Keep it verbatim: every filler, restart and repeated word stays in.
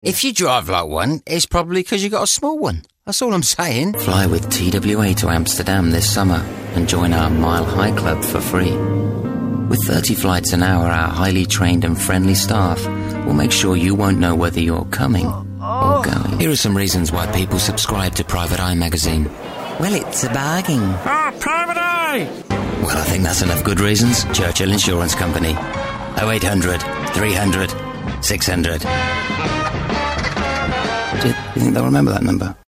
If you drive like one, it's probably because you got a small one. That's all I'm saying. Fly with T W A to Amsterdam this summer and join our Mile High Club for free. With thirty flights an hour, our highly trained and friendly staff will make sure you won't know whether you're coming or going. Here are some reasons why people subscribe to Private Eye magazine. Well, it's a bargain. Ah, Private Eye! Well, I think that's enough good reasons. Churchill Insurance Company. oh eight hundred, three hundred, six hundred. Do you think they'll remember that number?